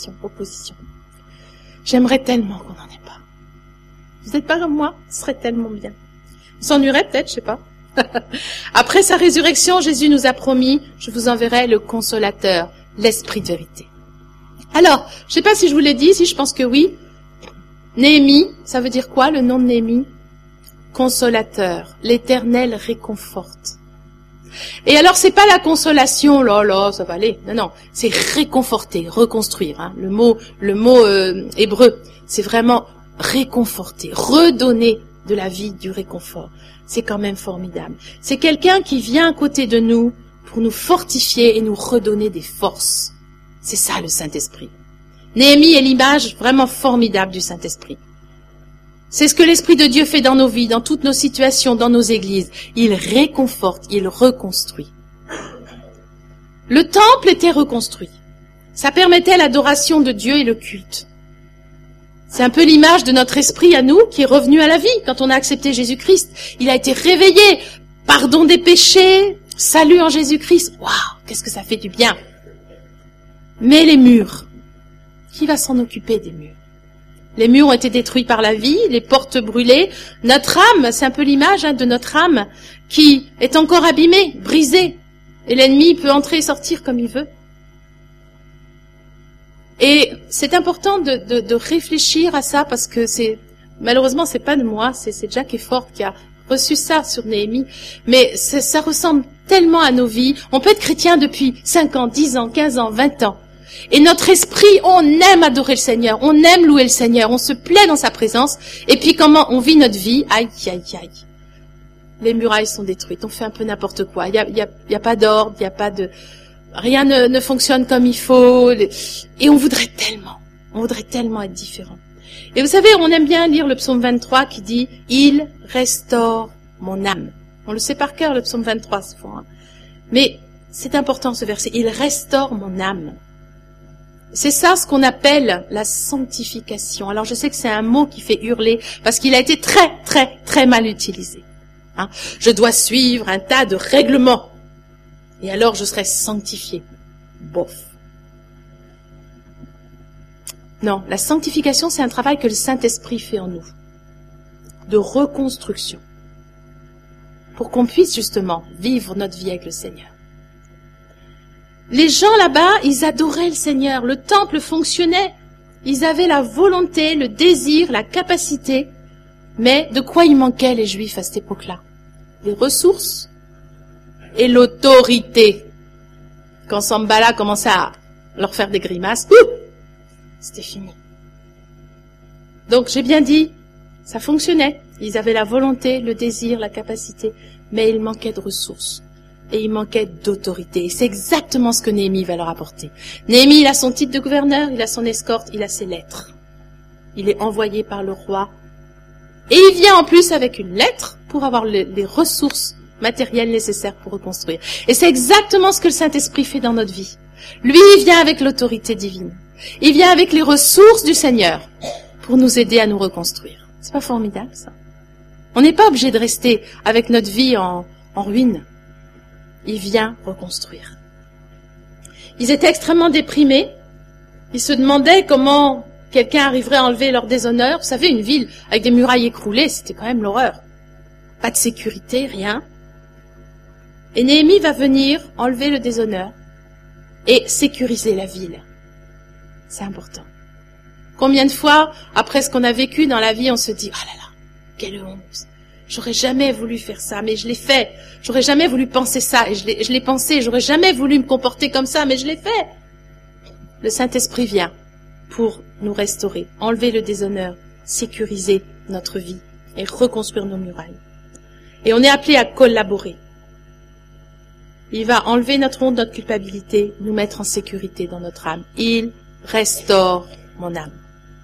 J'aimerais tellement qu'on n'en ait pas. Vous n'êtes pas comme moi, ce serait tellement bien. On s'ennuierait peut-être, je sais pas. Après sa résurrection, Jésus nous a promis, je vous enverrai le consolateur, l'esprit de vérité. Alors, je sais pas si je vous l'ai dit, si je pense que oui. Néhémie, ça veut dire quoi le nom de Néhémie? Consolateur, l'Éternel réconforte. Et alors, c'est pas la consolation, là, ça va aller. Non, c'est réconforter, reconstruire. Le mot hébreu, c'est vraiment réconforter, redonner de la vie, du réconfort. C'est quand même formidable. C'est quelqu'un qui vient à côté de nous pour nous fortifier et nous redonner des forces. C'est ça le Saint-Esprit. Néhémie est l'image vraiment formidable du Saint-Esprit. C'est ce que l'Esprit de Dieu fait dans nos vies, dans toutes nos situations, dans nos églises. Il réconforte, il reconstruit. Le temple était reconstruit. Ça permettait l'adoration de Dieu et le culte. C'est un peu l'image de notre esprit à nous qui est revenu à la vie quand on a accepté Jésus-Christ. Il a été réveillé. Pardon des péchés, salut en Jésus-Christ. Waouh, qu'est-ce que ça fait du bien. Mais les murs, Qui va s'en occuper des murs? Les murs ont été détruits par la vie, les portes brûlées. Notre âme, c'est un peu l'image de notre âme qui est encore abîmée, brisée. Et l'ennemi peut entrer et sortir comme il veut. Et c'est important de réfléchir à ça parce que malheureusement, c'est pas de moi, c'est Jack Efford qui a reçu ça sur Néhémie. Mais ça ressemble tellement à nos vies. On peut être chrétien depuis 5 ans, 10 ans, 15 ans, 20 ans. Et notre esprit, on aime adorer le Seigneur, on aime louer le Seigneur, on se plaît dans sa présence. Et puis comment on vit notre vie, aïe, aïe, aïe. Les murailles sont détruites, on fait un peu n'importe quoi. Il y a pas d'ordre, il y a pas de... Rien ne fonctionne comme il faut. Et on voudrait tellement être différent. Et vous savez, on aime bien lire le psaume 23 qui dit « Il restaure mon âme ». On le sait par cœur, le psaume 23, souvent. Mais c'est important ce verset. « Il restaure mon âme ». C'est ça ce qu'on appelle la sanctification. Alors je sais que c'est un mot qui fait hurler parce qu'il a été très, très, très mal utilisé. Je dois suivre un tas de règlements et alors je serai sanctifié. Bof. Non, la sanctification, c'est un travail que le Saint-Esprit fait en nous, de reconstruction, pour qu'on puisse justement vivre notre vie avec le Seigneur. Les gens là-bas, ils adoraient le Seigneur, le temple fonctionnait, ils avaient la volonté, le désir, la capacité, mais de quoi il manquait les Juifs à cette époque-là? Les ressources et l'autorité. Quand Sambala commençait à leur faire des grimaces, c'était fini. Donc j'ai bien dit, ça fonctionnait. Ils avaient la volonté, le désir, la capacité, mais il manquait de ressources. Et il manquait d'autorité. Et c'est exactement ce que Néhémie va leur apporter. Néhémie, il a son titre de gouverneur, il a son escorte, il a ses lettres. Il est envoyé par le roi. Et il vient en plus avec une lettre pour avoir les ressources matérielles nécessaires pour reconstruire. Et c'est exactement ce que le Saint-Esprit fait dans notre vie. Lui, il vient avec l'autorité divine. Il vient avec les ressources du Seigneur pour nous aider à nous reconstruire. C'est pas formidable, ça? On n'est pas obligé de rester avec notre vie en ruine. Il vient reconstruire. Ils étaient extrêmement déprimés. Ils se demandaient comment quelqu'un arriverait à enlever leur déshonneur. Vous savez, une ville avec des murailles écroulées, c'était quand même l'horreur. Pas de sécurité, rien. Et Néhémie va venir enlever le déshonneur et sécuriser la ville. C'est important. Combien de fois, après ce qu'on a vécu dans la vie, on se dit « Oh là là, quelle honte ! J'aurais jamais voulu faire ça, mais je l'ai fait. J'aurais jamais voulu penser ça, et je l'ai pensé. J'aurais jamais voulu me comporter comme ça, mais je l'ai fait. » Le Saint-Esprit vient pour nous restaurer, enlever le déshonneur, sécuriser notre vie et reconstruire nos murailles. Et on est appelé à collaborer. Il va enlever notre honte, notre culpabilité, nous mettre en sécurité dans notre âme. Il restaure mon âme.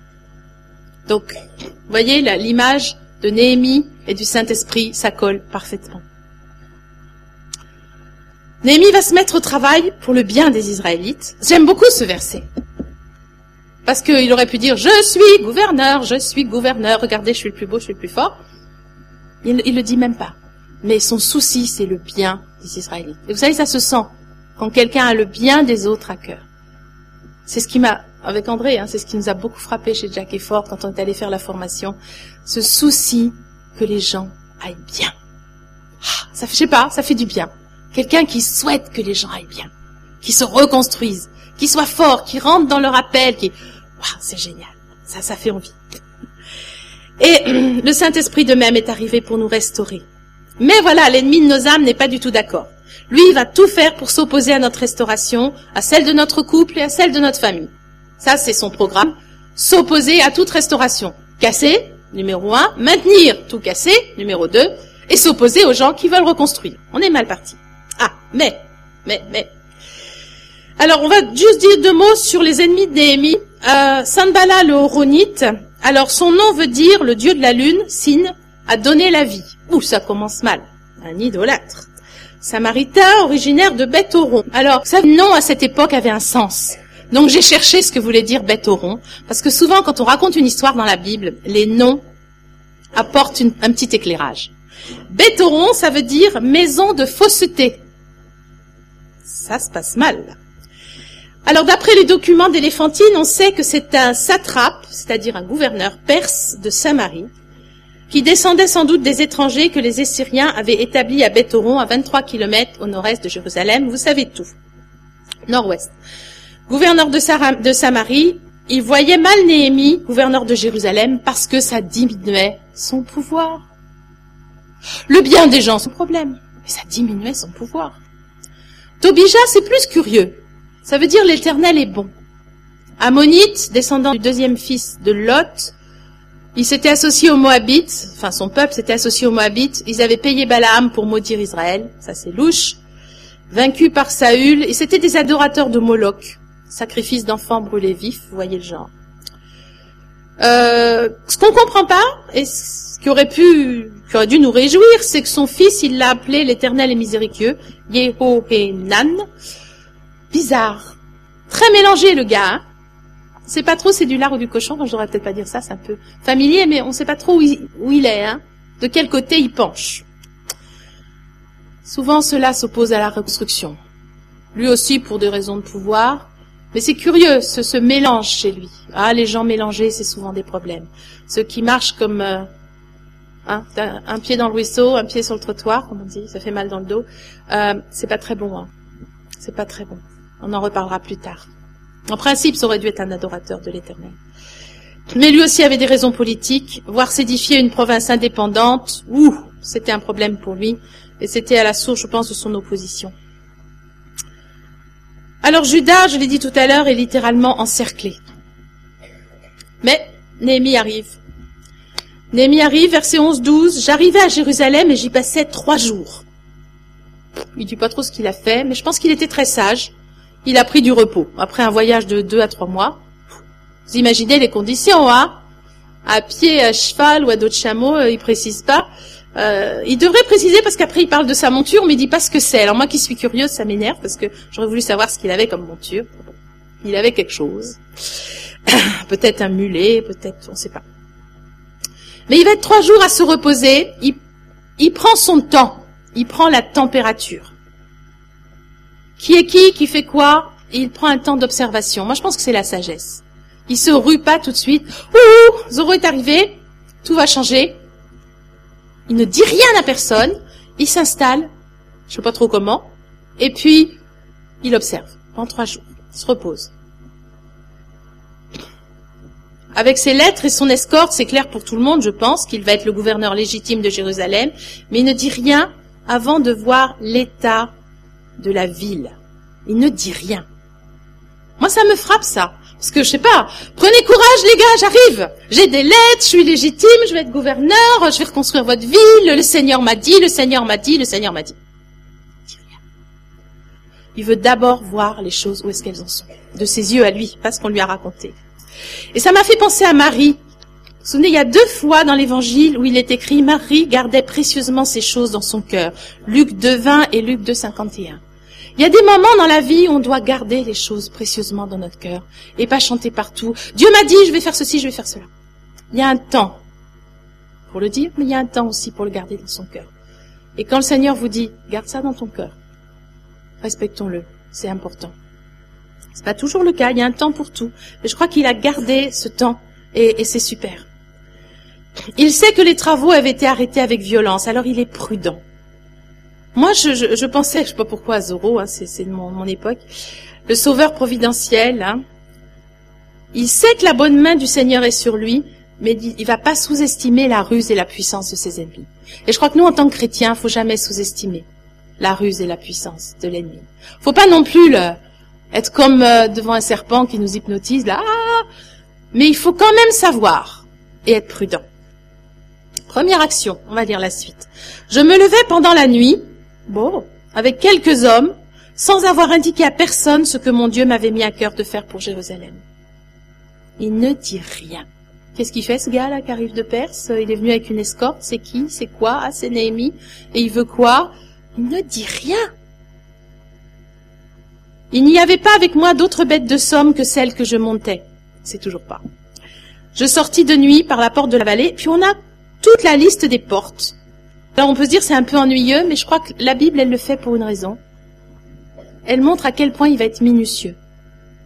Donc, vous voyez l'image de Néhémie et du Saint-Esprit, ça colle parfaitement. Néhémie va se mettre au travail pour le bien des Israélites. J'aime beaucoup ce verset. Parce qu'il aurait pu dire « Je suis gouverneur, regardez, je suis le plus beau, je suis le plus fort. » Il le dit même pas. Mais son souci, c'est le bien des Israélites. Et vous savez, ça se sent quand quelqu'un a le bien des autres à cœur. C'est ce qui m'a, avec André, c'est ce qui nous a beaucoup frappé chez Jack Efford quand on est allé faire la formation. Ce souci que les gens aillent bien. Ça fait, je sais pas, ça fait du bien. Quelqu'un qui souhaite que les gens aillent bien, qui se reconstruisent, qui soient forts, qui rentrent dans leur appel, c'est génial. Ça fait envie. Et le Saint-Esprit de même est arrivé pour nous restaurer. Mais voilà, l'ennemi de nos âmes n'est pas du tout d'accord. Lui, il va tout faire pour s'opposer à notre restauration, à celle de notre couple et à celle de notre famille. Ça, c'est son programme. S'opposer à toute restauration. Casser, numéro 1. Maintenir tout cassé, numéro 2. Et s'opposer aux gens qui veulent reconstruire. On est mal parti. Mais. Alors, on va juste dire 2 mots sur les ennemis de Néhémie. Sanballat le Horonite. Alors, son nom veut dire le dieu de la lune, Sin, a donné la vie. Ça commence mal. Un idolâtre. Samaritain, originaire de Beth-Horon. Alors, ça, le nom à cette époque avait un sens. Donc, j'ai cherché ce que voulait dire Beth-Horon. Parce que souvent, quand on raconte une histoire dans la Bible, les noms apportent un petit éclairage. Beth-Horon, ça veut dire maison de fausseté. Ça se passe mal, là. Alors, d'après les documents d'Éléphantine, on sait que c'est un satrape, c'est-à-dire un gouverneur perse de Samarie, qui descendait sans doute des étrangers que les Assyriens avaient établis à Beth-horon, à 23 km au nord-est de Jérusalem. Vous savez tout. Nord-ouest. Gouverneur de Samarie, il voyait mal Néhémie, gouverneur de Jérusalem, parce que ça diminuait son pouvoir. Le bien des gens, son problème, mais ça diminuait son pouvoir. Tobija, c'est plus curieux. Ça veut dire l'Éternel est bon. Ammonite, descendant du deuxième fils de Lot, il s'était associé aux Moabites, enfin son peuple s'était associé aux Moabites, ils avaient payé Balaam pour maudire Israël, ça c'est louche. Vaincus par Saül, et c'était des adorateurs de Moloch, sacrifice d'enfants brûlés vifs, vous voyez le genre. Ce qu'on comprend pas, et ce qui aurait dû nous réjouir, c'est que son fils, il l'a appelé l'Éternel est miséricordieux, Yehohanan. Bizarre. Très mélangé, le gars, hein. C'est pas trop c'est du lard ou du cochon, je devrais peut-être pas dire ça, c'est un peu familier, mais on sait pas trop où il est, hein. De quel côté il penche. Souvent, cela s'oppose à la reconstruction. Lui aussi pour des raisons de pouvoir. Mais c'est curieux, ce mélange chez lui. Ah, les gens mélangés, c'est souvent des problèmes. Ceux qui marchent comme un pied dans le ruisseau, un pied sur le trottoir, comme on dit, ça fait mal dans le dos. C'est pas très bon, hein. C'est pas très bon. On en reparlera plus tard. En principe, ça aurait dû être un adorateur de l'Éternel. Mais lui aussi avait des raisons politiques. Voir s'édifier une province indépendante, c'était un problème pour lui. Et c'était à la source, je pense, de son opposition. Alors Juda, je l'ai dit tout à l'heure, est littéralement encerclé. Mais Néhémie arrive. Néhémie arrive, verset 11-12. J'arrivais à Jérusalem et j'y passais 3 jours. Il dit pas trop ce qu'il a fait, mais je pense qu'il était très sage. Il a pris du repos, après un voyage de 2 à 3 mois. Vous imaginez les conditions, hein? À pied, à cheval ou à dos de chameau, il précise pas. Il devrait préciser parce qu'après il parle de sa monture, mais il dit pas ce que c'est. Alors moi qui suis curieuse, ça m'énerve parce que j'aurais voulu savoir ce qu'il avait comme monture. Il avait quelque chose. Peut-être un mulet, peut-être, on sait pas. Mais il va être 3 jours à se reposer. Il prend son temps. Il prend la température. Qui est qui fait quoi? Et il prend un temps d'observation. Moi, je pense que c'est la sagesse. Il se rue pas tout de suite. Zoro est arrivé, tout va changer. Il ne dit rien à personne. Il s'installe, je sais pas trop comment. Et puis, il observe pendant 3 jours. Il se repose. Avec ses lettres et son escorte, c'est clair pour tout le monde, je pense, qu'il va être le gouverneur légitime de Jérusalem. Mais il ne dit rien avant de voir l'état de la ville. Il ne dit rien. Moi, ça me frappe, ça. Parce que, je sais pas, prenez courage, les gars, j'arrive. J'ai des lettres, je suis légitime, je vais être gouverneur, je vais reconstruire votre ville, le Seigneur m'a dit, le Seigneur m'a dit, le Seigneur m'a dit. Il dit rien. Il veut d'abord voir les choses où est-ce qu'elles en sont. De ses yeux à lui, pas ce qu'on lui a raconté. Et ça m'a fait penser à Marie. Vous vous souvenez, il y a 2 fois dans l'évangile où il est écrit « Marie gardait précieusement ces choses dans son cœur ». Luc 2,20 et Luc 2,51. Il y a des moments dans la vie où on doit garder les choses précieusement dans notre cœur et pas chanter partout. Dieu m'a dit, je vais faire ceci, je vais faire cela. Il y a un temps pour le dire, mais il y a un temps aussi pour le garder dans son cœur. Et quand le Seigneur vous dit, garde ça dans ton cœur, respectons-le, c'est important. C'est pas toujours le cas, il y a un temps pour tout. Mais je crois qu'il a gardé ce temps et c'est super. Il sait que les travaux avaient été arrêtés avec violence, alors il est prudent. Moi, je pensais, je sais pas pourquoi, à Zorro, hein, c'est de mon époque, le sauveur providentiel. Hein. Il sait que la bonne main du Seigneur est sur lui, mais il va pas sous-estimer la ruse et la puissance de ses ennemis. Et je crois que nous, en tant que chrétiens, faut jamais sous-estimer la ruse et la puissance de l'ennemi. Faut pas non plus être comme devant un serpent qui nous hypnotise, là. Mais il faut quand même savoir et être prudent. Première action, on va lire la suite. Je me levai pendant la nuit, avec quelques hommes, sans avoir indiqué à personne ce que mon Dieu m'avait mis à cœur de faire pour Jérusalem. Il ne dit rien. Qu'est-ce qu'il fait, ce gars-là, qui arrive de Perse? Il est venu avec une escorte, c'est qui? C'est quoi? Ah, c'est Néhémie. Et il veut quoi? Il ne dit rien. Il n'y avait pas avec moi d'autres bêtes de somme que celles que je montais. C'est toujours pas. Je sortis de nuit par la porte de la vallée, puis on a toute la liste des portes. Alors on peut se dire c'est un peu ennuyeux, mais je crois que la Bible, elle le fait pour une raison. Elle montre à quel point il va être minutieux.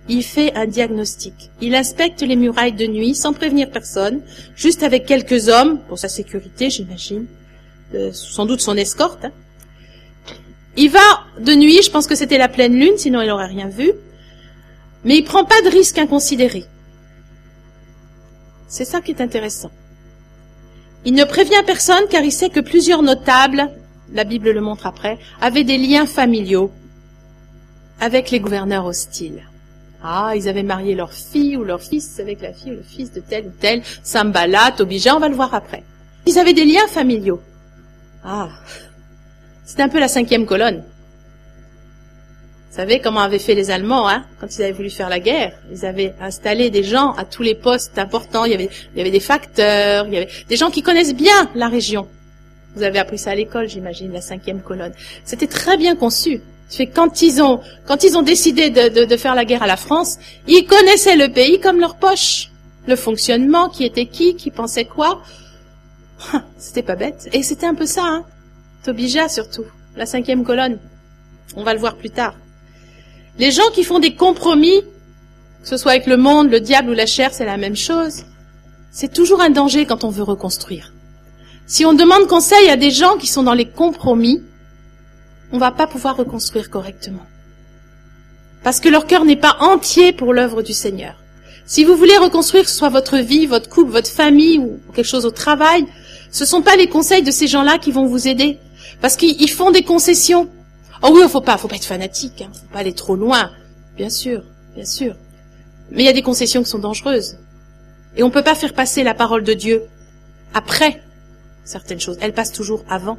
il fait un diagnostic. Il inspecte les murailles de nuit sans prévenir personne, juste avec quelques hommes, pour sa sécurité, j'imagine, sans doute son escorte. Hein. Il va de nuit, je pense que c'était la pleine lune, sinon il n'aurait rien vu, mais il prend pas de risque inconsidéré. C'est ça qui est intéressant. Il ne prévient personne car il sait que plusieurs notables, la Bible le montre après, avaient des liens familiaux avec les gouverneurs hostiles. Ah, ils avaient marié leur fille ou leur fils avec la fille ou le fils de tel ou tel, Sanballat, Tobija, on va le voir après. Ils avaient des liens familiaux. Ah, c'est un peu la 5e colonne. Vous savez comment avaient fait les Allemands, hein, quand ils avaient voulu faire la guerre. Ils avaient installé des gens à tous les postes importants. Il y avait des facteurs, il y avait des gens qui connaissent bien la région. Vous avez appris ça à l'école, j'imagine, la 5e colonne. C'était très bien conçu. C'est quand ils ont décidé de faire la guerre à la France, ils connaissaient le pays comme leur poche. Le fonctionnement, qui était qui pensait quoi. C'était pas bête. Et c'était un peu ça, hein. Tobija surtout, la 5e colonne. On va le voir plus tard. Les gens qui font des compromis, que ce soit avec le monde, le diable ou la chair, c'est la même chose. C'est toujours un danger quand on veut reconstruire. Si on demande conseil à des gens qui sont dans les compromis, on va pas pouvoir reconstruire correctement. Parce que leur cœur n'est pas entier pour l'œuvre du Seigneur. Si vous voulez reconstruire, que ce soit votre vie, votre couple, votre famille ou quelque chose au travail, ce sont pas les conseils de ces gens-là qui vont vous aider. Parce qu'ils font des concessions. Oh oui, faut pas être fanatique, hein. Faut pas aller trop loin. Bien sûr, bien sûr. Mais il y a des concessions qui sont dangereuses. Et on peut pas faire passer la parole de Dieu après certaines choses. Elle passe toujours avant.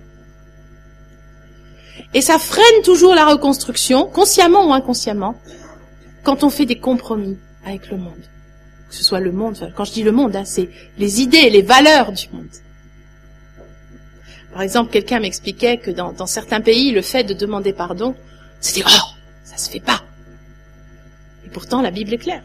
Et ça freine toujours la reconstruction, consciemment ou inconsciemment, quand on fait des compromis avec le monde. Que ce soit le monde, quand je dis le monde, hein, c'est les idées, les valeurs du monde. Par exemple, quelqu'un m'expliquait que dans certains pays, le fait de demander pardon, c'était « Oh, ça se fait pas !» Et pourtant, la Bible est claire.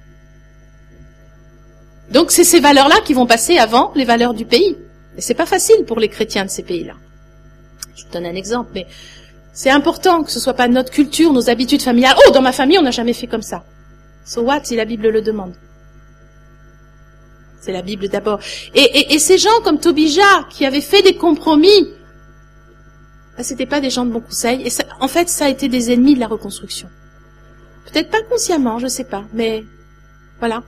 Donc, c'est ces valeurs-là qui vont passer avant les valeurs du pays. Et c'est pas facile pour les chrétiens de ces pays-là. Je vous donne un exemple, mais c'est important que ce soit pas notre culture, nos habitudes familiales. « Oh, dans ma famille, on n'a jamais fait comme ça. » So what, si la Bible le demande? C'est la Bible d'abord. Et ces gens comme Tobija, qui avaient fait des compromis, ben, c'était pas des gens de bon conseil. Et ça, en fait, ça a été des ennemis de la reconstruction. Peut-être pas consciemment, je sais pas, mais voilà.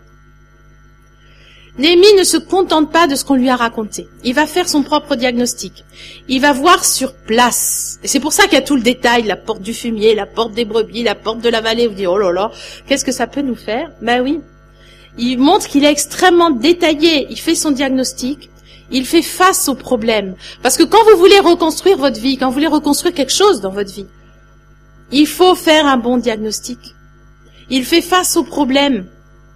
Néhémie ne se contente pas de ce qu'on lui a raconté. Il va faire son propre diagnostic. Il va voir sur place. Et c'est pour ça qu'il y a tout le détail, la porte du fumier, la porte des brebis, la porte de la vallée. Vous dites, oh là là, qu'est-ce que ça peut nous faire? Ben oui. Il montre qu'il est extrêmement détaillé. Il fait son diagnostic. Il fait face aux problèmes. Parce que quand vous voulez reconstruire votre vie, quand vous voulez reconstruire quelque chose dans votre vie, il faut faire un bon diagnostic. Il fait face aux problèmes.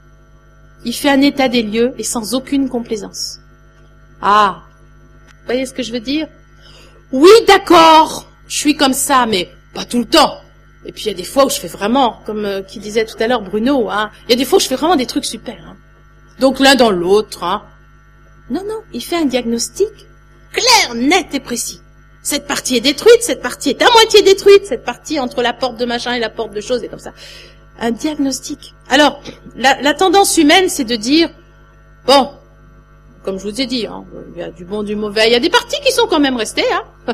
Il fait un état des lieux et sans aucune complaisance. Ah, vous voyez ce que je veux dire? Oui, d'accord, je suis comme ça, mais pas tout le temps. Et puis il y a des fois où je fais vraiment, comme qui disait tout à l'heure Bruno, hein, il y a des fois où je fais vraiment des trucs super. Hein. Donc l'un dans l'autre. Hein. Non, il fait un diagnostic clair, net et précis. Cette partie est détruite, cette partie est à moitié détruite, cette partie entre la porte de machin et la porte de chose et comme ça. Un diagnostic. Alors, la tendance humaine, c'est de dire, bon, comme je vous ai dit, hein, il y a du bon, du mauvais, il y a des parties qui sont quand même restées, hein.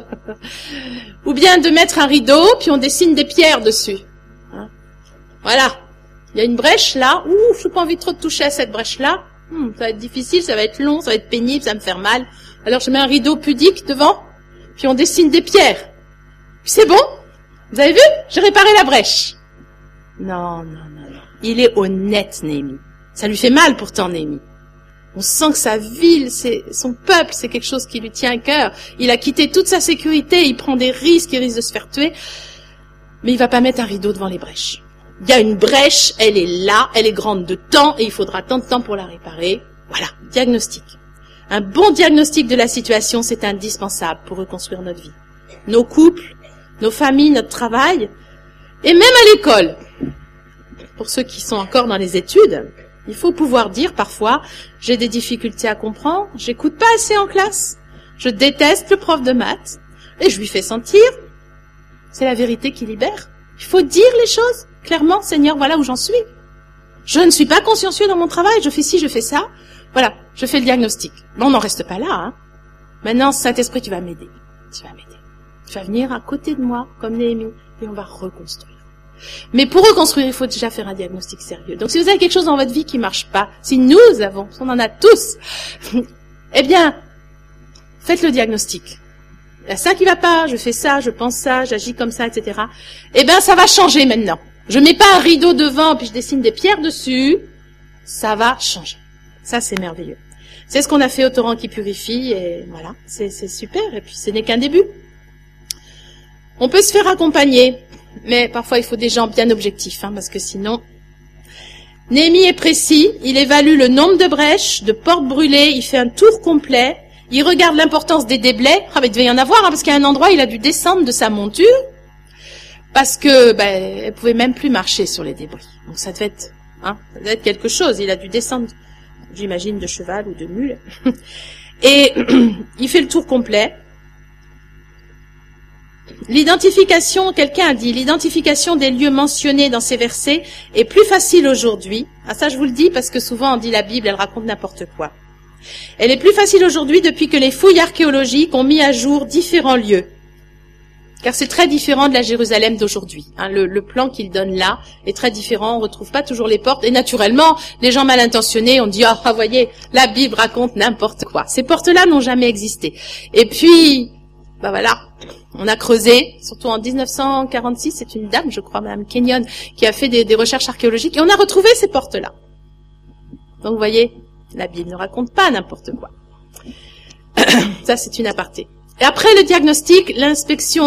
Ou bien de mettre un rideau, puis on dessine des pierres dessus. Hein. Voilà. Il y a une brèche là, je n'ai pas envie trop de toucher à cette brèche-là. Ça va être difficile, ça va être long, ça va être pénible, ça va me faire mal. Alors je mets un rideau pudique devant, puis on dessine des pierres. Puis c'est bon, vous avez vu? J'ai réparé la brèche. Non. Il est honnête, Néhémie. Ça lui fait mal pourtant, Néhémie. On sent que sa ville, son peuple, c'est quelque chose qui lui tient à cœur. Il a quitté toute sa sécurité, il prend des risques, il risque de se faire tuer. Mais il va pas mettre un rideau devant les brèches. Il y a une brèche, elle est là, elle est grande de temps, et il faudra tant de temps pour la réparer. Voilà, diagnostic. Un bon diagnostic de la situation, c'est indispensable pour reconstruire notre vie. Nos couples, nos familles, notre travail, et même à l'école. Pour ceux qui sont encore dans les études, il faut pouvoir dire parfois, j'ai des difficultés à comprendre, j'écoute pas assez en classe, je déteste le prof de maths, et je lui fais sentir, c'est la vérité qui libère. Il faut dire les choses, clairement, Seigneur, voilà où j'en suis. Je ne suis pas consciencieux dans mon travail, je fais ci, je fais ça. Voilà, je fais le diagnostic. Mais on n'en reste pas là, hein. Maintenant, Saint-Esprit, tu vas m'aider. Tu vas m'aider. Tu vas venir à côté de moi, comme Néhémie, et on va reconstruire. Mais pour reconstruire, il faut déjà faire un diagnostic sérieux. Donc si vous avez quelque chose dans votre vie qui marche pas, si nous avons, on en a tous, eh bien, faites le diagnostic. Il y a ça qui va pas, je fais ça, je pense ça, j'agis comme ça, etc. Eh bien, ça va changer maintenant. Je mets pas un rideau devant, puis je dessine des pierres dessus. Ça va changer. Ça, c'est merveilleux. C'est ce qu'on a fait au torrent qui purifie, et voilà, c'est super. Et puis, ce n'est qu'un début. On peut se faire accompagner, mais parfois, il faut des gens bien objectifs, hein, parce que sinon... Néhémie est précis, il évalue le nombre de brèches, de portes brûlées, il fait un tour complet, il regarde l'importance des déblais. Ah, mais il devait y en avoir, hein, parce qu'à un endroit, il a dû descendre de sa monture, parce que elle pouvait même plus marcher sur les débris. Donc ça devait être quelque chose. Il a dû descendre, j'imagine, de cheval ou de mule. Et il fait le tour complet. L'identification, quelqu'un a dit, l'identification des lieux mentionnés dans ces versets est plus facile aujourd'hui. Ah, ça je vous le dis parce que souvent on dit la Bible, elle raconte n'importe quoi. Elle est plus facile aujourd'hui depuis que les fouilles archéologiques ont mis à jour différents lieux. Car c'est très différent de la Jérusalem d'aujourd'hui. Hein, le plan qu'il donne là est très différent, on ne retrouve pas toujours les portes. Et naturellement, les gens mal intentionnés ont dit « Ah, voyez, la Bible raconte n'importe quoi ». Ces portes-là n'ont jamais existé. Et puis, voilà, on a creusé, surtout en 1946, c'est une dame, je crois, Mme Kenyon, qui a fait des recherches archéologiques, et on a retrouvé ces portes-là. Donc vous voyez, la Bible ne raconte pas n'importe quoi. Ça, c'est une aparté. Et après le diagnostic, l'inspection,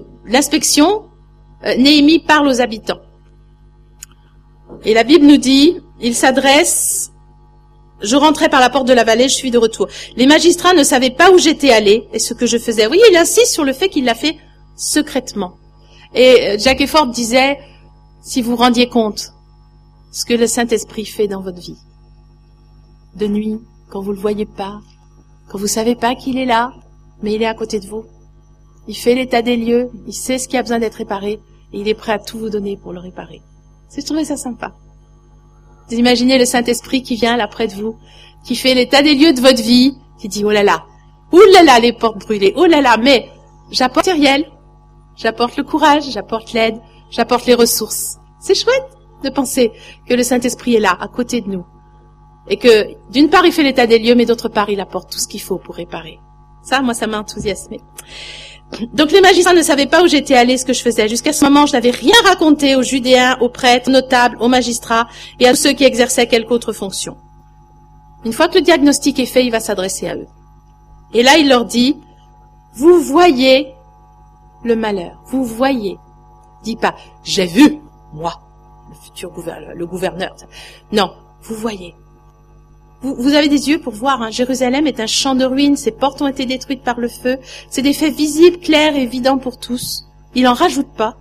Néhémie parle aux habitants. Et la Bible nous dit, il s'adresse, je rentrais par la porte de la vallée, je suis de retour. Les magistrats ne savaient pas où j'étais allé et ce que je faisais. Vous voyez, il insiste sur le fait qu'il l'a fait secrètement. Et Jack Efford disait, si vous rendiez compte ce que le Saint-Esprit fait dans votre vie, de nuit, quand vous le voyez pas, quand vous savez pas qu'il est là, mais il est à côté de vous. Il fait l'état des lieux, il sait ce qui a besoin d'être réparé, et il est prêt à tout vous donner pour le réparer. Je trouvais ça sympa. Vous imaginez le Saint-Esprit qui vient là près de vous, qui fait l'état des lieux de votre vie, qui dit, oh là là, les portes brûlées, oh là là, mais j'apporte le matériel, j'apporte le courage, j'apporte l'aide, j'apporte les ressources. C'est chouette de penser que le Saint-Esprit est là, à côté de nous. Et que, d'une part, il fait l'état des lieux, mais d'autre part, il apporte tout ce qu'il faut pour réparer. Ça, moi, ça m'a enthousiasmé. Donc, les magistrats ne savaient pas où j'étais allé, ce que je faisais. Jusqu'à ce moment, je n'avais rien raconté aux Judéens, aux prêtres, aux notables, aux magistrats et à tous ceux qui exerçaient quelque autre fonction. Une fois que le diagnostic est fait, il va s'adresser à eux. Et là, il leur dit, vous voyez le malheur. Vous voyez. Dis pas, j'ai vu, moi, le futur gouverneur. Non, vous voyez. Vous avez des yeux pour voir, hein. Jérusalem est un champ de ruines, ses portes ont été détruites par le feu. C'est des faits visibles, clairs et évidents pour tous. Il en rajoute pas.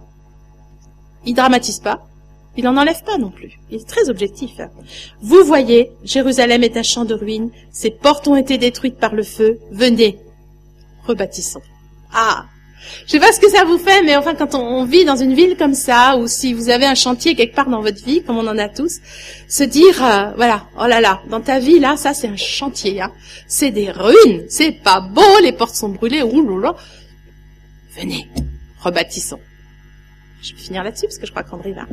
Il dramatise pas. Il en enlève pas non plus. Il est très objectif. Hein. Vous voyez, Jérusalem est un champ de ruines, ses portes ont été détruites par le feu. Venez, rebâtissons. Ah, je sais pas ce que ça vous fait, mais enfin, quand on vit dans une ville comme ça, ou si vous avez un chantier quelque part dans votre vie, comme on en a tous, se dire, voilà, oh là là, dans ta vie, là, ça c'est un chantier, hein. C'est des ruines, c'est pas beau, les portes sont brûlées, ouloula. Venez, rebâtissons. Je vais finir là-dessus, parce que je crois qu'André va.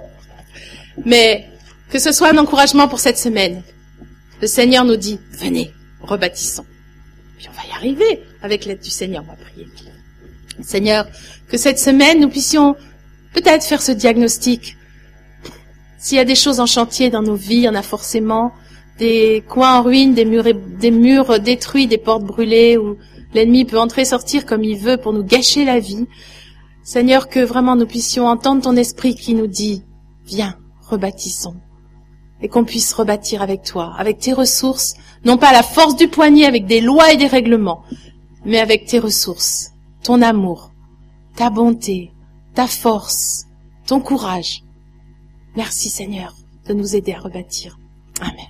Mais, que ce soit un encouragement pour cette semaine. Le Seigneur nous dit, venez, rebâtissons. Puis on va y arriver, avec l'aide du Seigneur, on va prier. Seigneur, que cette semaine, nous puissions peut-être faire ce diagnostic. S'il y a des choses en chantier dans nos vies, il y en a forcément des coins en ruine, des murs détruits, des portes brûlées, où l'ennemi peut entrer et sortir comme il veut pour nous gâcher la vie. Seigneur, que vraiment nous puissions entendre ton esprit qui nous dit, viens, rebâtissons. Et qu'on puisse rebâtir avec toi, avec tes ressources, non pas à la force du poignet avec des lois et des règlements, mais avec tes ressources. Ton amour, ta bonté, ta force, ton courage. Merci Seigneur de nous aider à rebâtir. Amen.